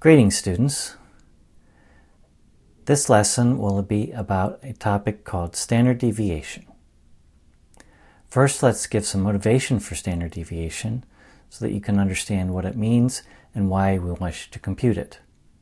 Greetings, students. This lesson will be about a topic called standard deviation. First, let's give some motivation for standard deviation so that you can understand what it means and why we wish to compute it.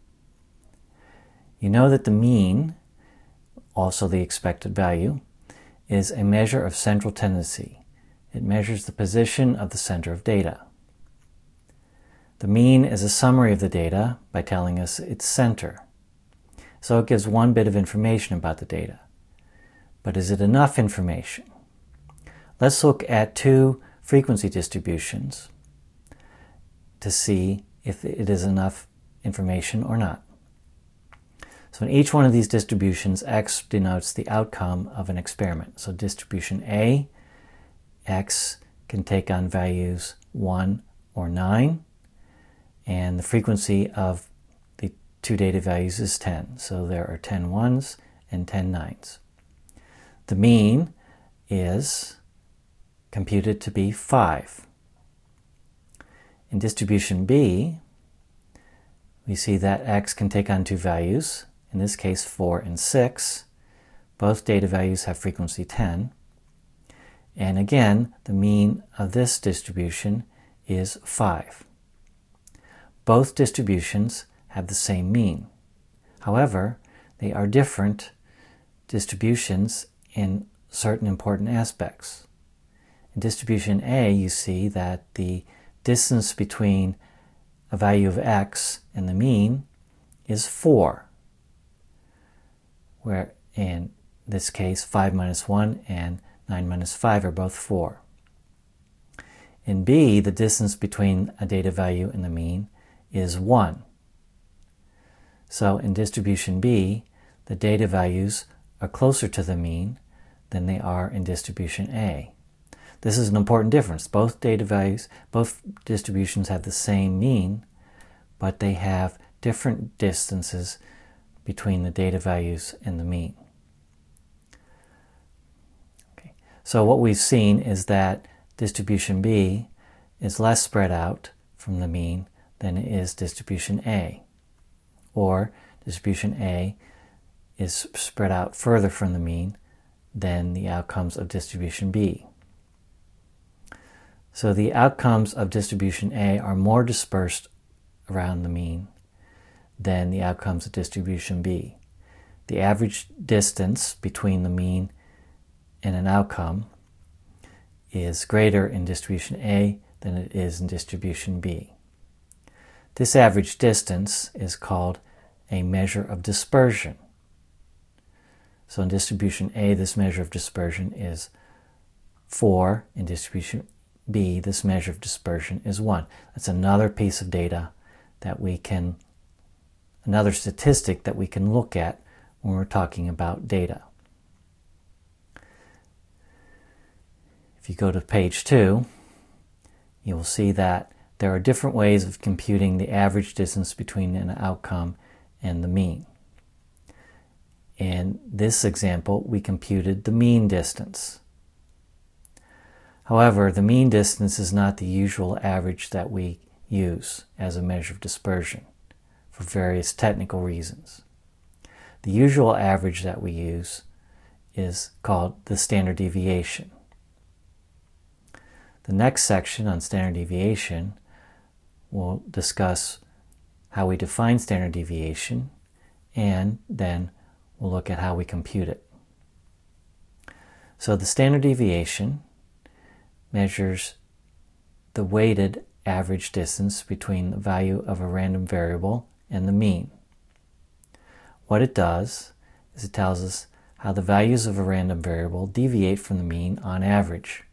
You know that the mean, also the expected value, is a measure of central tendency. It measures the position of the center of data. The mean is a summary of the data by telling us its center. So it gives one bit of information about the data. But is it enough information? Let's look at two frequency distributions to see if it is enough information or not. So in each one of these distributions, x denotes the outcome of an experiment. So distribution A, x can take on values 1 or 9, and the frequency of the two data values is 10. So there are 10 1s and 10 9s. The mean is computed to be 5. In distribution B, we see that x can take on two values, in this case 4 and 6. Both data values have frequency 10. And again, the mean of this distribution is 5. Both distributions have the same mean. However, they are different distributions in certain important aspects. In distribution A, you see that the distance between a value of x and the mean is 4, where in this case 5 minus 1 and 9 minus 5 are both 4. In B, the distance between a data value and the mean is 1. So in distribution B, the data values are closer to the mean than they are in distribution A. This is an important difference. Both distributions have the same mean, but they have different distances between the data values and the mean. Okay. So what we've seen is that distribution B is less spread out from the mean than it is distribution A, or distribution A is spread out further from the mean than the outcomes of distribution B. So the outcomes of distribution A are more dispersed around the mean than the outcomes of distribution B. The average distance between the mean and an outcome is greater in distribution A than it is in distribution B. This average distance is called a measure of dispersion. So in distribution A, this measure of dispersion is 4. In distribution B, this measure of dispersion is 1. That's another piece of data that another statistic that we can look at when we're talking about data. If you go to page 2, you will see that there are different ways of computing the average distance between an outcome and the mean. In this example, we computed the mean distance. However, the mean distance is not the usual average that we use as a measure of dispersion for various technical reasons. The usual average that we use is called the standard deviation. The next section on standard deviation will discuss how we define standard deviation, and then we'll look at how we compute it. So the standard deviation measures the weighted average distance between the value of a random variable and the mean. What it does is it tells us how the values of a random variable deviate from the mean on average.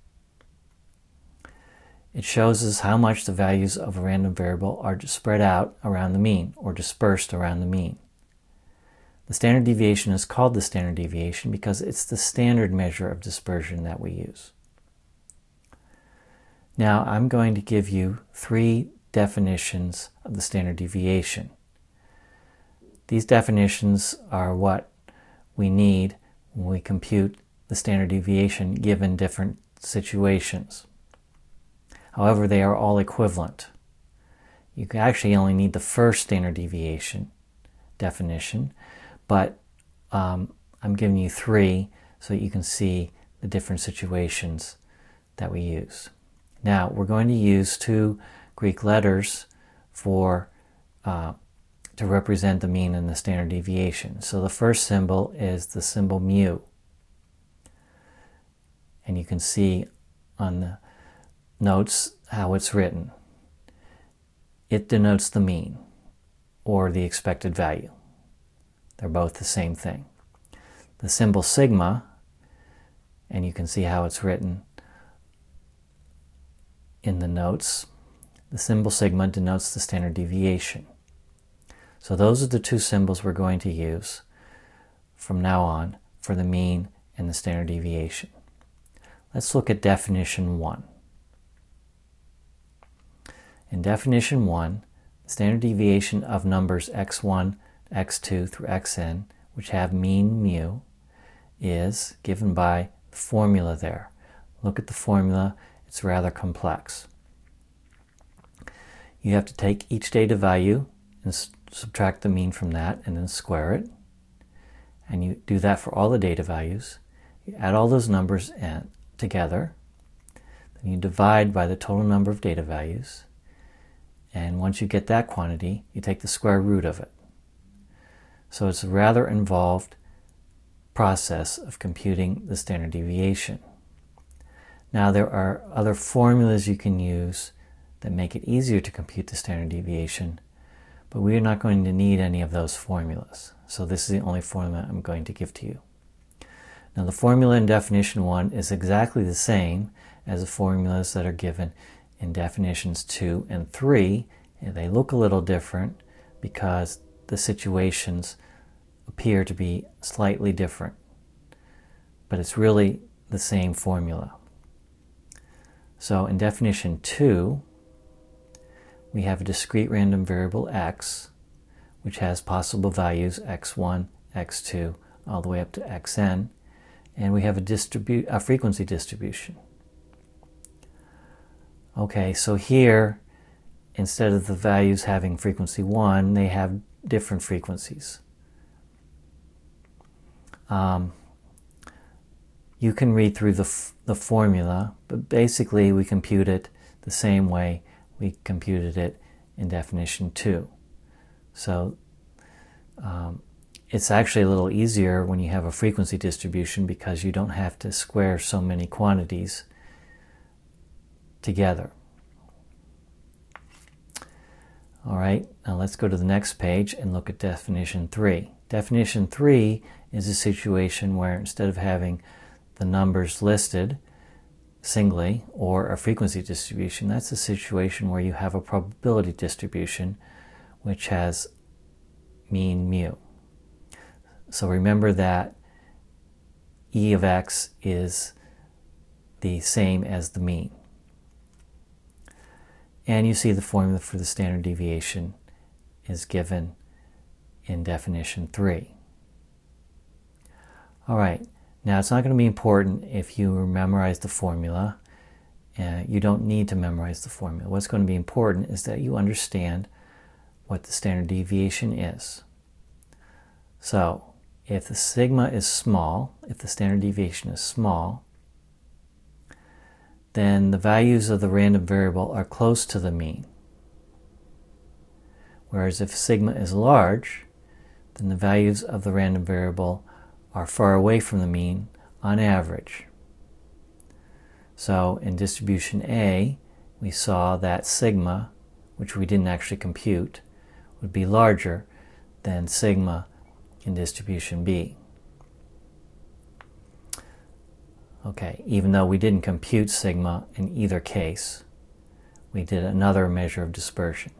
It shows us how much the values of a random variable are spread out around the mean, or dispersed around the mean. The standard deviation is called the standard deviation because it's the standard measure of dispersion that we use. Now I'm going to give you 3 definitions of the standard deviation. These definitions are what we need when we compute the standard deviation given different situations. However, they are all equivalent. You can actually only need the first standard deviation definition, but I'm giving you 3 so that you can see the different situations that we use. Now, we're going to use 2 Greek letters for to represent the mean and the standard deviation. So the first symbol is the symbol mu. And you can see on the notes how it's written. It denotes the mean, or the expected value. They're both the same thing. The symbol sigma, and you can see how it's written in the notes, the symbol sigma denotes the standard deviation. So those are the 2 symbols we're going to use from now on for the mean and the standard deviation. Let's look at definition 1. In definition 1, the standard deviation of numbers x1, x2 through xn, which have mean mu, is given by the formula there. Look at the formula, it's rather complex. You have to take each data value and subtract the mean from that and then square it. And you do that for all the data values. You add all those numbers together. Then you divide by the total number of data values. And once you get that quantity, you take the square root of it. So it's a rather involved process of computing the standard deviation. Now, there are other formulas you can use that make it easier to compute the standard deviation, but we are not going to need any of those formulas. So this is the only formula I'm going to give to you. Now, the formula in definition 1 is exactly the same as the formulas that are given in definitions 2 and 3. And they look a little different because the situations appear to be slightly different. But it's really the same formula. So in definition 2, we have a discrete random variable x, which has possible values x1, x2, all the way up to xn, and we have a frequency distribution. Okay, so here, instead of the values having frequency 1, they have different frequencies. You can read through the formula, but basically we compute it the same way we computed it in definition 2. So it's actually a little easier when you have a frequency distribution because you don't have to square so many quantities together. All right, now let's go to the next page and look at definition 3. Definition 3 is a situation where instead of having the numbers listed singly or a frequency distribution, that's a situation where you have a probability distribution which has mean mu. So remember that E of x is the same as the mean. And you see the formula for the standard deviation is given in definition 3. All right, now it's not going to be important if you memorize the formula. You don't need to memorize the formula. What's going to be important is that you understand what the standard deviation is. So, if the sigma is small, if the standard deviation is small, then the values of the random variable are close to the mean. Whereas if sigma is large, then the values of the random variable are far away from the mean on average. So in distribution A, we saw that sigma, which we didn't actually compute, would be larger than sigma in distribution B. Okay, even though we didn't compute sigma in either case, we did another measure of dispersion.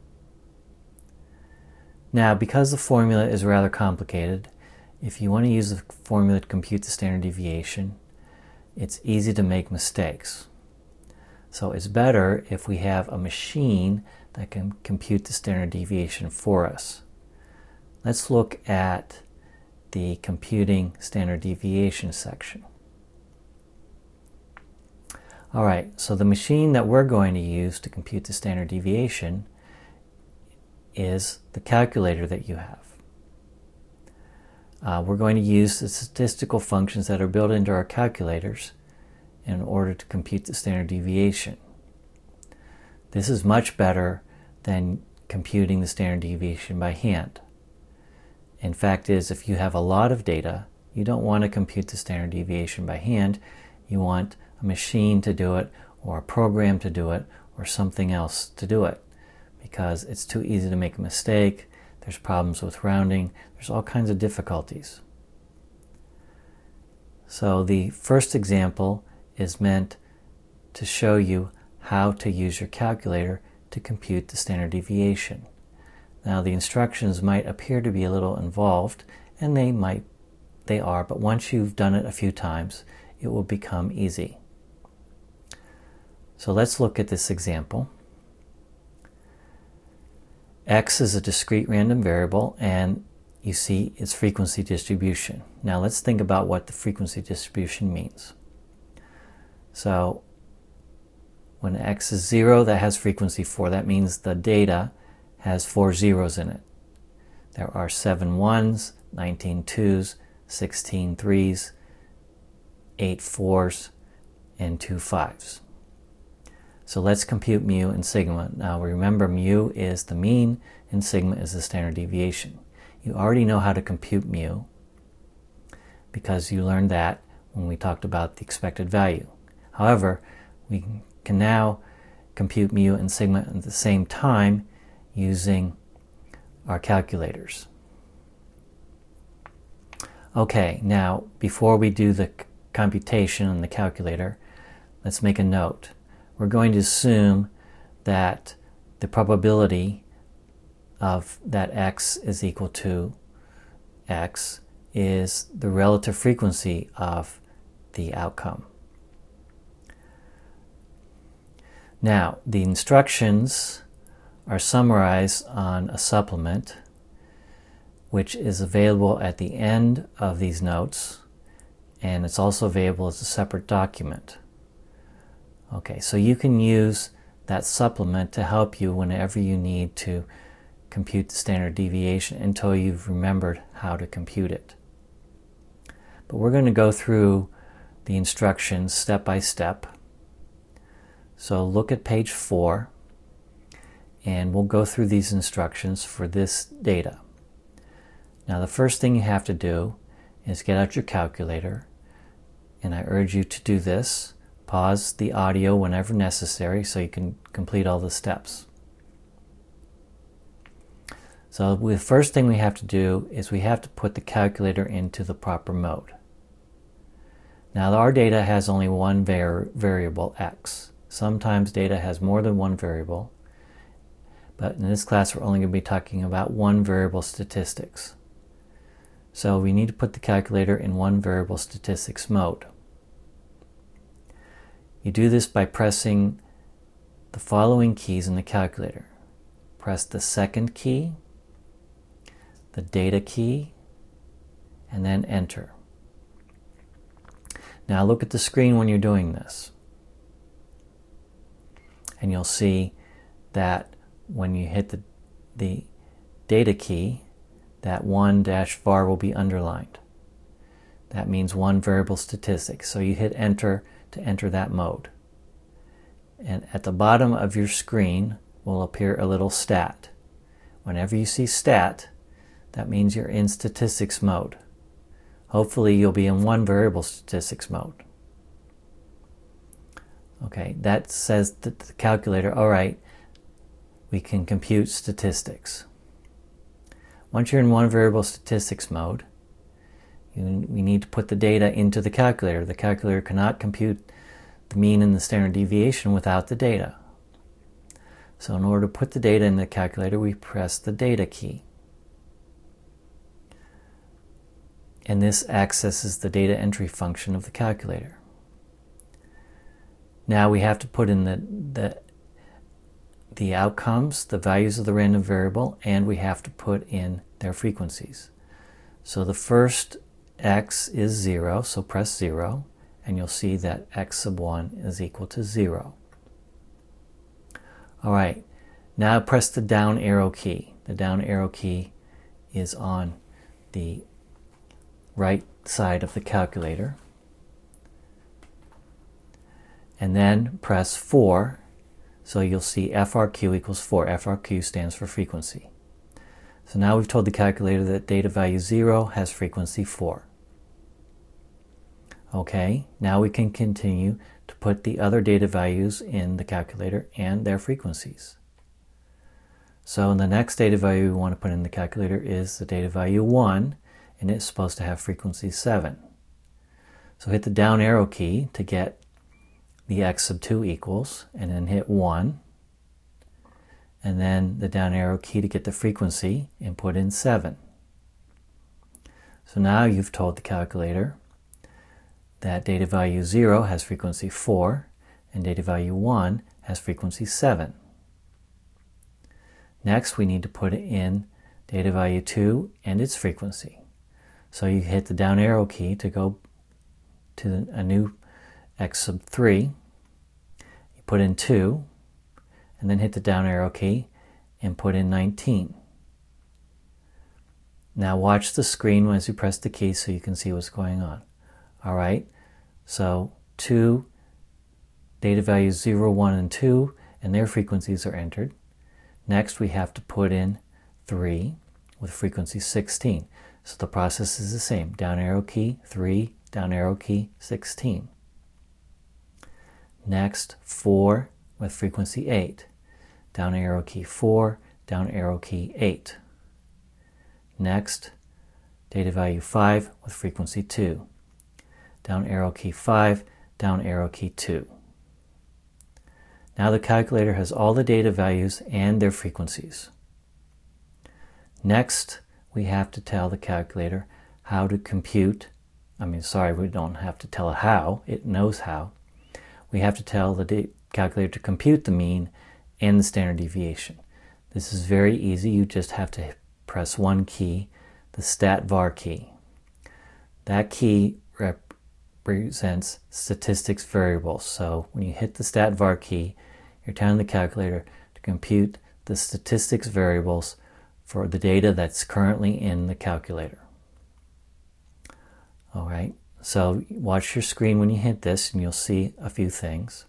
Now, because the formula is rather complicated, if you want to use the formula to compute the standard deviation, it's easy to make mistakes. So it's better if we have a machine that can compute the standard deviation for us. Let's look at the computing standard deviation section. All right, so the machine that we're going to use to compute the standard deviation is the calculator that you have. We're going to use the statistical functions that are built into our calculators in order to compute the standard deviation. This is much better than computing the standard deviation by hand. In fact, if you have a lot of data, you don't want to compute the standard deviation by hand. You want a machine to do it, or a program to do it, or something else to do it, because it's too easy to make a mistake. There's problems with rounding. There's all kinds of difficulties. So the first example is meant to show you how to use your calculator to compute the standard deviation. Now, the instructions might appear to be a little involved, and they are, but once you've done it a few times, it will become easy. So let's look at this example. X is a discrete random variable, and you see its frequency distribution. Now let's think about what the frequency distribution means. So when X is 0, that has frequency 4. That means the data has 4 zeros in it. There are 7 1s, 19 2s, 16 3s, 8 4s, and 2 5s. So let's compute mu and sigma. Now remember, mu is the mean and sigma is the standard deviation. You already know how to compute mu because you learned that when we talked about the expected value. However, we can now compute mu and sigma at the same time using our calculators. Okay, now before we do the computation on the calculator, let's make a note. We're going to assume that the probability of that X is equal to X is the relative frequency of the outcome. Now, the instructions are summarized on a supplement which is available at the end of these notes, and it's also available as a separate document. Okay, so you can use that supplement to help you whenever you need to compute the standard deviation until you've remembered how to compute it. But we're going to go through the instructions step by step. So look at page 4, and we'll go through these instructions for this data. Now, the first thing you have to do is get out your calculator, and I urge you to do this. Pause the audio whenever necessary so you can complete all the steps. So the first thing we have to do is we have to put the calculator into the proper mode. Now, our data has only one variable, X. Sometimes data has more than one variable, but in this class we're only going to be talking about one variable statistics. So we need to put the calculator in one variable statistics mode. You do this by pressing the following keys in the calculator. Press the second key, the data key, and then enter. Now look at the screen when you're doing this, and you'll see that when you hit the data key, that 1-var will be underlined. That means one variable statistic. So you hit enter to enter that mode. And at the bottom of your screen will appear a little stat. Whenever you see stat, that means you're in statistics mode. Hopefully you'll be in one variable statistics mode. Okay, that says to the calculator, all right, we can compute statistics. Once you're in one variable statistics mode, we need to put the data into the calculator. The calculator cannot compute the mean and the standard deviation without the data. So in order to put the data in the calculator, we press the data key. And this accesses the data entry function of the calculator. Now we have to put in the outcomes, the values of the random variable, and we have to put in their frequencies. So the first X is 0, so press 0, and you'll see that X sub 1 is equal to 0. All right, now press the down arrow key. the down arrow key is on the right side of the calculator. And then press 4, so you'll see FRQ equals 4. FRQ stands for frequency. So now we've told the calculator that data value 0 has frequency 4. Okay, now we can continue to put the other data values in the calculator and their frequencies. So the next data value we want to put in the calculator is the data value 1, and it's supposed to have frequency 7. So hit the down arrow key to get the x sub 2 equals, and then hit 1, and then the down arrow key to get the frequency and put in 7. So now you've told the calculator that data value 0 has frequency 4 and data value 1 has frequency 7. Next we need to put in data value 2 and its frequency. So you hit the down arrow key to go to a new x sub 3, you put in 2, and then hit the down arrow key and put in 19. Now watch the screen as you press the key so you can see what's going on. Alright, so 2 data values 0, 1, and 2, and their frequencies are entered. Next we have to put in 3 with frequency 16. So the process is the same. Down arrow key, 3, down arrow key, 16. Next, 4 with frequency 8. Down arrow key 4, down arrow key 8. Next, data value 5 with frequency 2. Down arrow key 5, down arrow key 2. Now the calculator has all the data values and their frequencies. Next, we have to tell the calculator how to compute. We don't have to tell it how, it knows how. We have to tell the calculator to compute the mean and the standard deviation. This is very easy. You just have to press one key, the stat var key. That key represents statistics variables. So when you hit the stat var key, you're telling the calculator to compute the statistics variables for the data that's currently in the calculator. All right, so watch your screen when you hit this and you'll see a few things.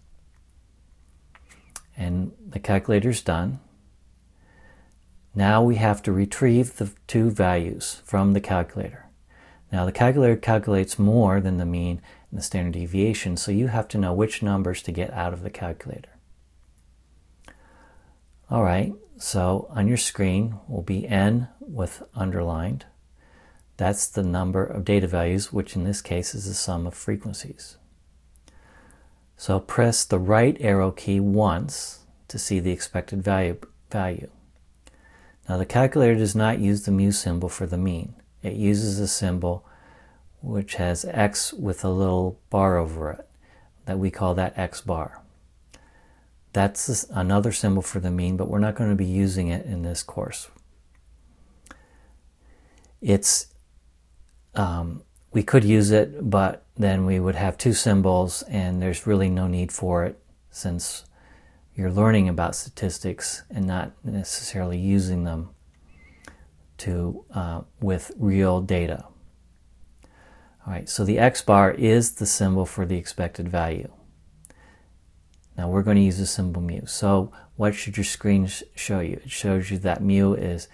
And the calculator's done. Now we have to retrieve the two values from the calculator. Now the calculator calculates more than the mean and the standard deviation, so you have to know which numbers to get out of the calculator. All right, so on your screen will be n with underlined. That's the number of data values, which in this case is the sum of frequencies. So press the right arrow key once to see the expected value. Now the calculator does not use the mu symbol for the mean. It uses a symbol which has x with a little bar over it, that we call that x bar. That's another symbol for the mean, but we're not going to be using it in this course. We could use it, but then we would have two symbols, and there's really no need for it since you're learning about statistics and not necessarily using them with real data. All right, so the x bar is the symbol for the expected value. Now we're going to use the symbol mu. So what should your screen show you? It shows you that mu is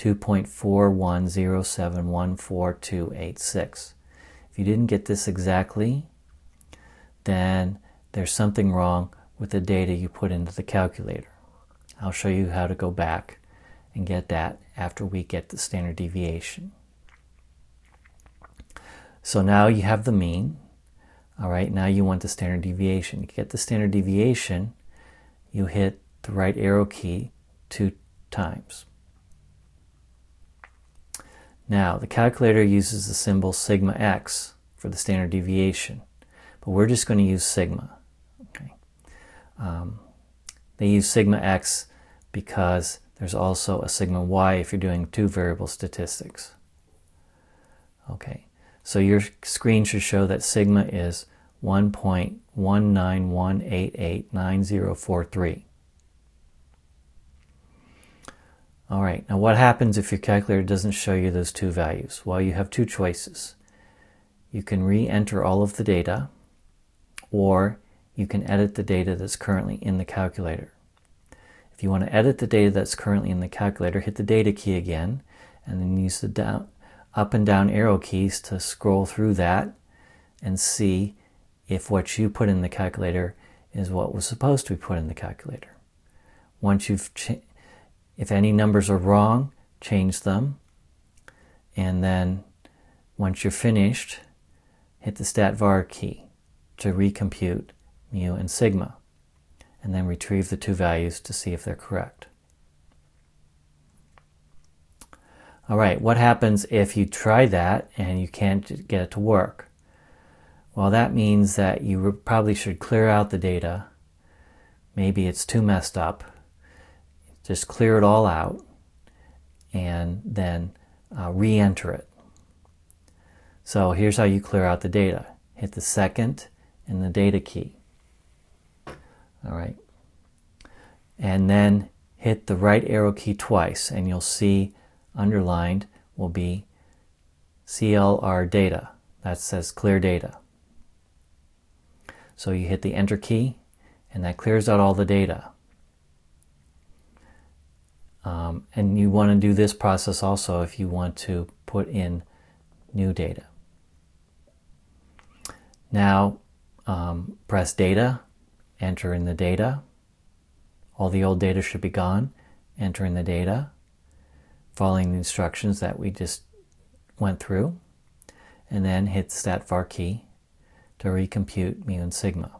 2.410714286. If you didn't get this exactly, then there's something wrong with the data you put into the calculator. I'll show you how to go back and get that after we get the standard deviation. So now you have the mean. All right, now you want the standard deviation. To get the standard deviation, you hit the right arrow key 2 times. Now, the calculator uses the symbol sigma x for the standard deviation, but we're just going to use sigma. Okay. They use sigma x because there's also a sigma y if you're doing two variable statistics. Okay, so your screen should show that sigma is 1.191889043. All right, now what happens if your calculator doesn't show you those two values? Well, you have two choices. You can re-enter all of the data, or you can edit the data that's currently in the calculator. If you want to edit the data that's currently in the calculator, hit the data key again, and then use the up and down arrow keys to scroll through that and see if what you put in the calculator is what was supposed to be put in the calculator. Once you've if any numbers are wrong, change them, and then once you're finished, hit the stat var key to recompute mu and sigma, and then retrieve the two values to see if they're correct. All right, what happens if you try that and you can't get it to work? Well, that means that you probably should clear out the data. Maybe it's too messed up. Just clear it all out and then re-enter it. So here's how you clear out the data. Hit the second and the data key. All right. And then hit the right arrow key twice, and you'll see underlined will be CLR data. That says clear data. So you hit the enter key, and that clears out all the data. And you want to do this process also if you want to put in new data. Now press data, enter in the data. All the old data should be gone. Enter in the data, following the instructions that we just went through, and then hit the stat var key to recompute mu and sigma.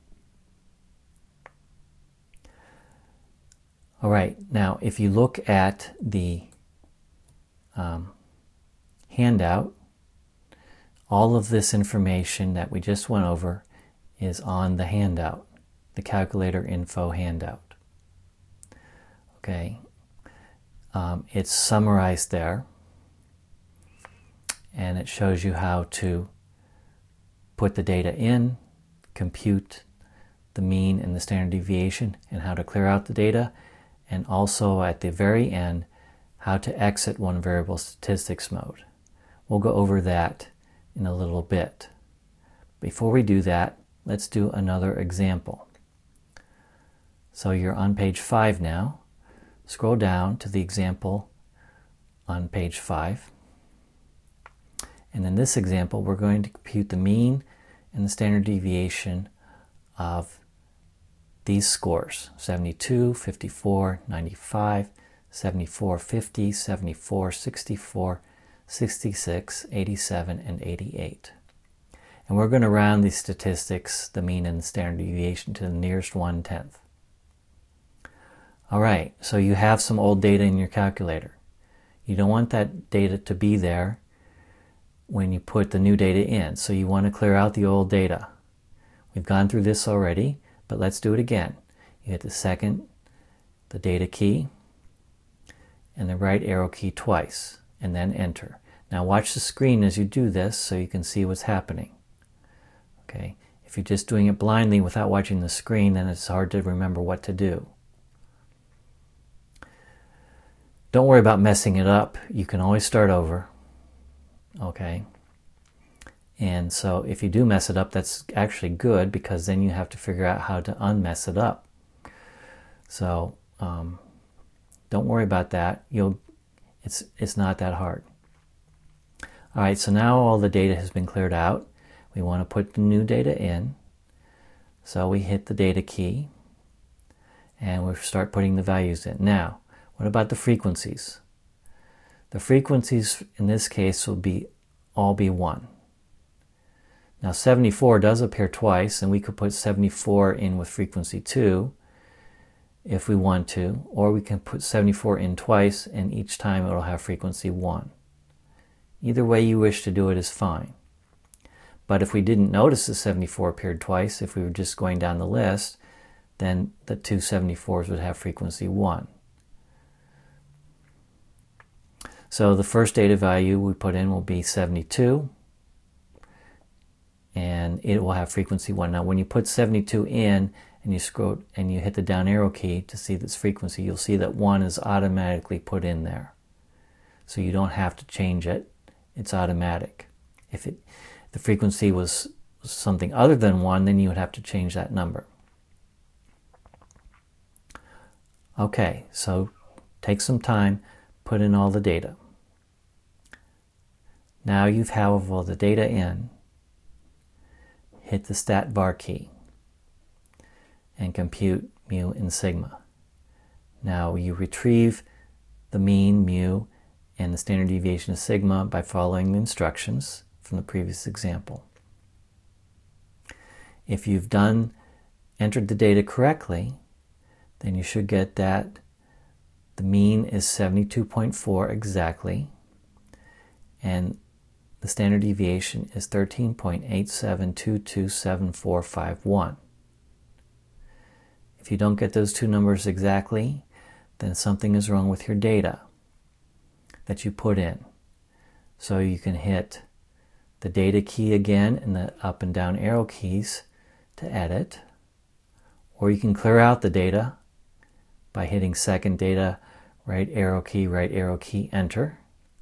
All right, now if you look at the handout, all of this information that we just went over is on the handout, the calculator info handout. Okay, it's summarized there, and it shows you how to put the data in, compute the mean and the standard deviation, and how to clear out the data, and also at the very end, how to exit one variable statistics mode. We'll go over that in a little bit. Before we do that, let's do another example. So you're on page 5 now. Scroll down to the example on page 5. And in this example, we're going to compute the mean and the standard deviation of these scores: 72, 54, 95, 74, 50, 74, 64, 66, 87, and 88. And we're going to round these statistics, the mean and the standard deviation, to the nearest 1/10. All right, so you have some old data in your calculator. You don't want that data to be there when you put the new data in, so you want to clear out the old data. We've gone through this already, but let's do it again. You hit the second, the data key, and the right arrow key twice, and then enter. Now watch the screen as you do this so you can see what's happening. Okay, if you're just doing it blindly without watching the screen, then it's hard to remember what to do. Don't worry about messing it up. You can always start over. Okay. And so if you do mess it up, that's actually good, because then you have to figure out how to unmess it up. So don't worry about that. It's not that hard. All right, so now all the data has been cleared out. We want to put the new data in. So we hit the data key, and we start putting the values in. Now, what about the frequencies? The frequencies in this case will all be 1. Now 74 does appear twice, and we could put 74 in with frequency 2 if we want to, or we can put 74 in twice, and each time it'll have frequency 1. Either way you wish to do it is fine. But if we didn't notice the 74 appeared twice, if we were just going down the list, then the two 74s would have frequency 1. So the first data value we put in will be 72, and it will have frequency 1. Now when you put 72 in and you scroll and you hit the down arrow key to see this frequency, you'll see that 1 is automatically put in there. So you don't have to change it. It's automatic. If the frequency was something other than 1, then you would have to change that number. Okay, so take some time, put in all the data. Now you have all the data in. Hit the stat bar key and compute mu and sigma. Now you retrieve the mean, mu, and the standard deviation of sigma by following the instructions from the previous example. If you've entered the data correctly, then you should get that the mean is 72.4 exactly, and the standard deviation is 13.87227451. If you don't get those two numbers exactly, then something is wrong with your data that you put in. So you can hit the data key again and the up and down arrow keys to edit, or you can clear out the data by hitting second data, right arrow key, enter,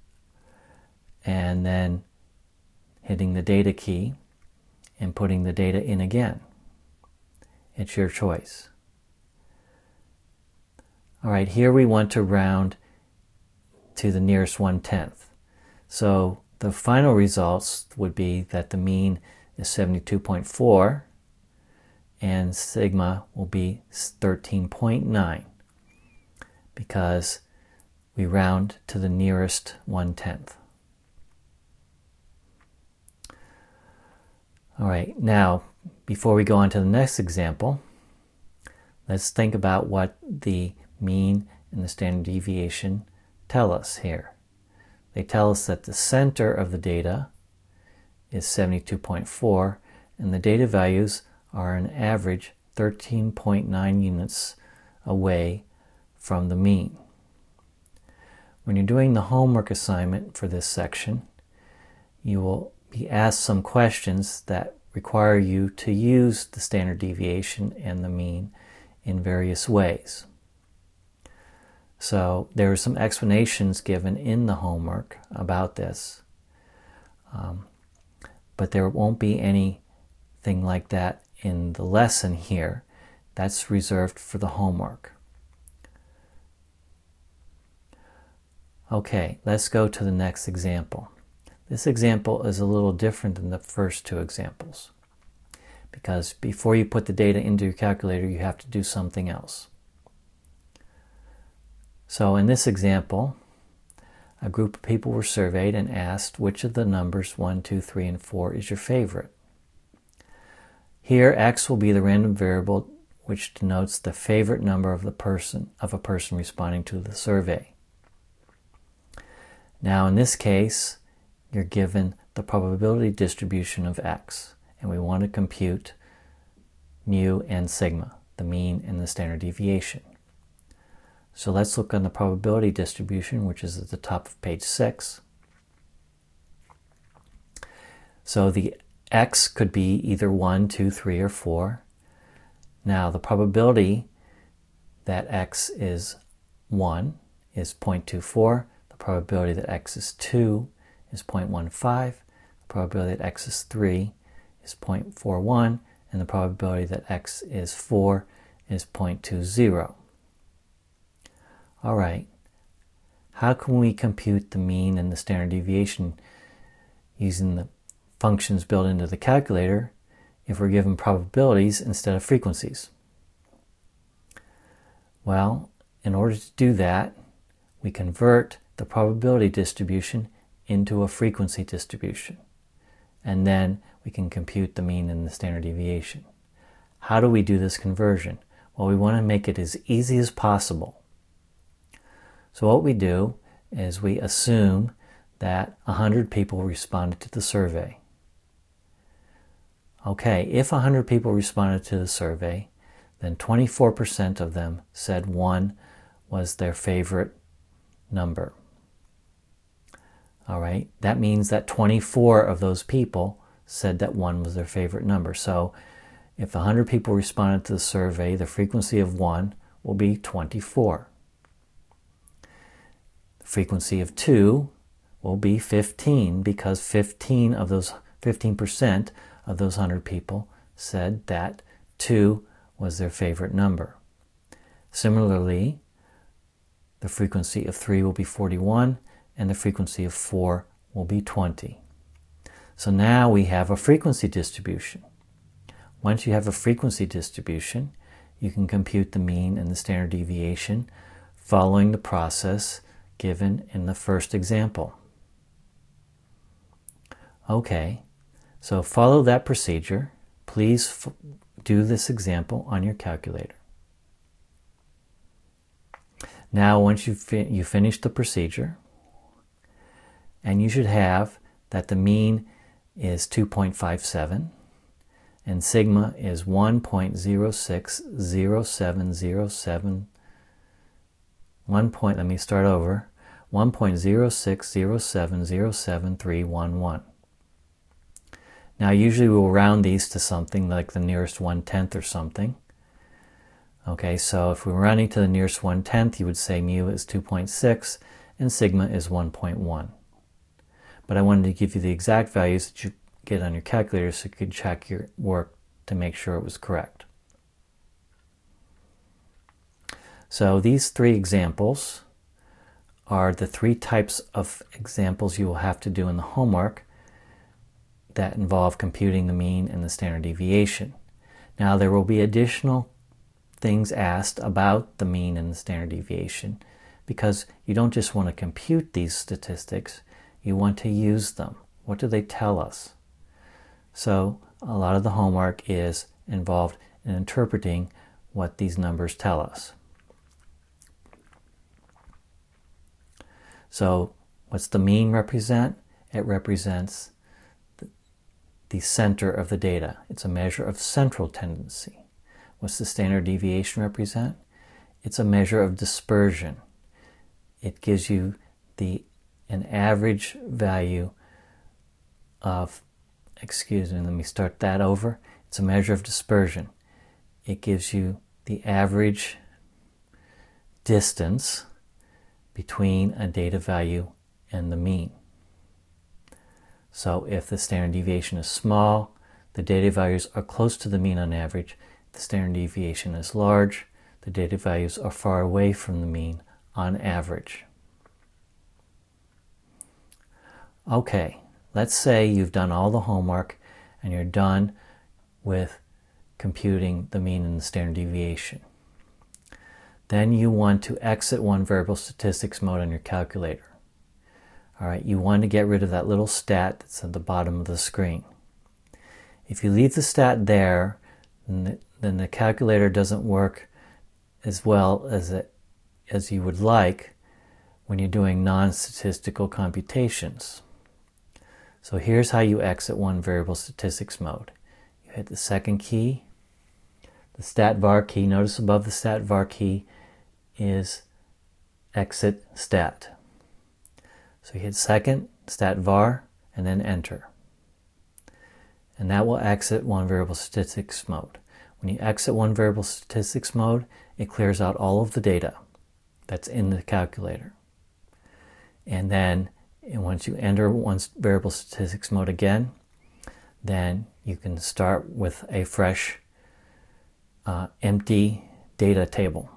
and then hitting the data key and putting the data in again. It's your choice. All right, here we want to round to the nearest 1/10. So the final results would be that the mean is 72.4 and sigma will be 13.9 because we round to the nearest 1/10. All right, now before we go on to the next example, let's think about what the mean and the standard deviation tell us here. They tell us that the center of the data is 72.4 and the data values are an average 13.9 units away from the mean. When you're doing the homework assignment for this section, you will be asked some questions that require you to use the standard deviation and the mean in various ways. So there are some explanations given in the homework about this, but there won't be anything like that in the lesson here. That's reserved for the homework. Okay, let's go to the next example. This example is a little different than the first two examples because before you put the data into your calculator, you have to do something else. So in this example, a group of people were surveyed and asked which of the numbers 1, 2, 3, and 4 is your favorite. Here, x will be the random variable which denotes the favorite number of a person responding to the survey. Now in this case, you're given the probability distribution of x, and we want to compute mu and sigma, the mean and the standard deviation. So let's look on the probability distribution, which is at the top of page 6. So the x could be either 1, 2, 3, or 4. Now the probability that x is 1 is 0.24. The probability that x is 2 is 0.15. The probability that x is 3 is 0.41. And the probability that x is 4 is 0.20. All right, how can we compute the mean and the standard deviation using the functions built into the calculator if we're given probabilities instead of frequencies? Well, in order to do that, we convert the probability distribution into a frequency distribution, and then we can compute the mean and the standard deviation. How do we do this conversion? Well, we want to make it as easy as possible. So what we do is we assume that 100 people responded to the survey. Okay, if 100 people responded to the survey, then 24% of them said 1 was their favorite number. All right, that means that 24 of those people said that 1 was their favorite number. So If 100 people responded to the survey, the frequency of 1 will be 24. The frequency of 2 will be 15, because 15% of those 100 people said that 2 was their favorite number. Similarly, the frequency of 3 will be 41, and the frequency of 4 will be 20. So now we have a frequency distribution. Once you have a frequency distribution, you can compute the mean and the standard deviation following the process given in the first example. Okay, so follow that procedure. Please do this example on your calculator. Now, once you finish the procedure, and you should have that the mean is 2.57 and sigma is 1.060707. Let me start over. 1.0607077311. Now, usually we'll round these to something like the nearest 1/10 or something. Okay, so if we're rounding to the nearest 1/10, you would say mu is 2.6 and sigma is 1.1. But I wanted to give you the exact values that you get on your calculator so you could check your work to make sure it was correct. So these 3 examples are the 3 types of examples you will have to do in the homework that involve computing the mean and the standard deviation. Now, there will be additional things asked about the mean and the standard deviation, because you don't just want to compute these statistics, you want to use them. What do they tell us? So a lot of the homework is involved in interpreting what these numbers tell us. So what's the mean represent? It represents the center of the data. It's a measure of central tendency. What's the standard deviation represent? It's a measure of dispersion. It gives you an average value of, excuse me, let me start that over. It's a measure of dispersion. It gives you the average distance between a data value and the mean. So if the standard deviation is small, the data values are close to the mean on average. If the standard deviation is large, the data values are far away from the mean on average. Okay, let's say you've done all the homework and you're done with computing the mean and the standard deviation. Then you want to exit one variable statistics mode on your calculator. All right, you want to get rid of that little stat that's at the bottom of the screen. If you leave the stat there, then the calculator doesn't work as well as you would like when you're doing non-statistical computations. So here's how you exit one variable statistics mode. You hit the second key, the stat var key. Notice above the stat var key is exit stat. So you hit second, stat var, and then enter. And that will exit one variable statistics mode. When you exit one variable statistics mode, it clears out all of the data that's in the calculator. And then once you enter one variable statistics mode again, then you can start with a fresh empty data table.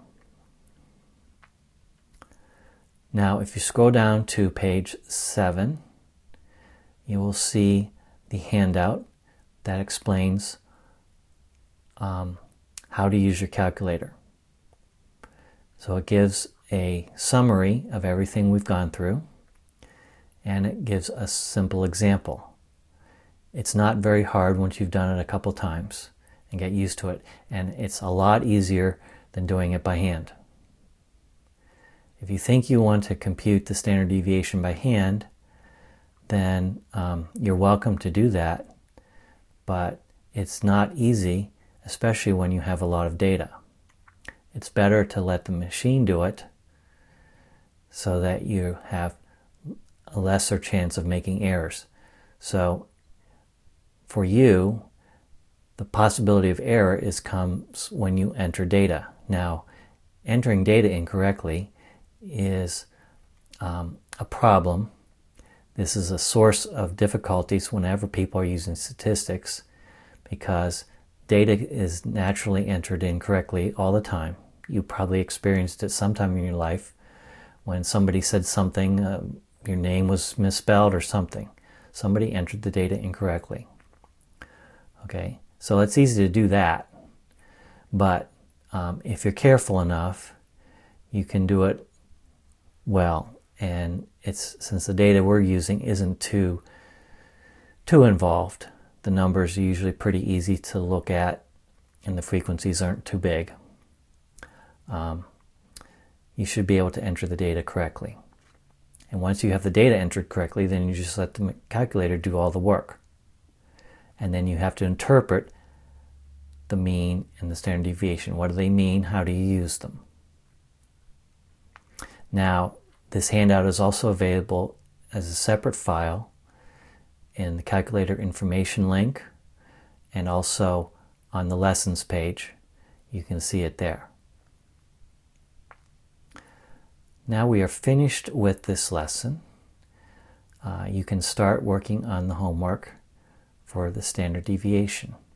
Now, if you scroll down to page 7, you will see the handout that explains how to use your calculator. So it gives a summary of everything we've gone through, and it gives a simple example. It's not very hard once you've done it a couple times and get used to it, and it's a lot easier than doing it by hand. If you think you want to compute the standard deviation by hand, then you're welcome to do that, but it's not easy, especially when you have a lot of data. It's better to let the machine do it so that you have a lesser chance of making errors. So for you, The possibility of error comes when you enter data. Now, entering data incorrectly is a problem. This is a source of difficulties whenever people are using statistics, because data is naturally entered incorrectly all the time. You probably experienced it sometime in your life when somebody said something, your name was misspelled or something. Somebody entered the data incorrectly. Okay, so it's easy to do that, but if you're careful enough, you can do it well. And since the data we're using isn't too involved, the numbers are usually pretty easy to look at, and the frequencies aren't too big. You should be able to enter the data correctly. And once you have the data entered correctly, then you just let the calculator do all the work. And then you have to interpret the mean and the standard deviation. What do they mean? How do you use them? Now, this handout is also available as a separate file in the calculator information link, and also on the lessons page. You can see it there. Now we are finished with this lesson. You can start working on the homework for the standard deviation.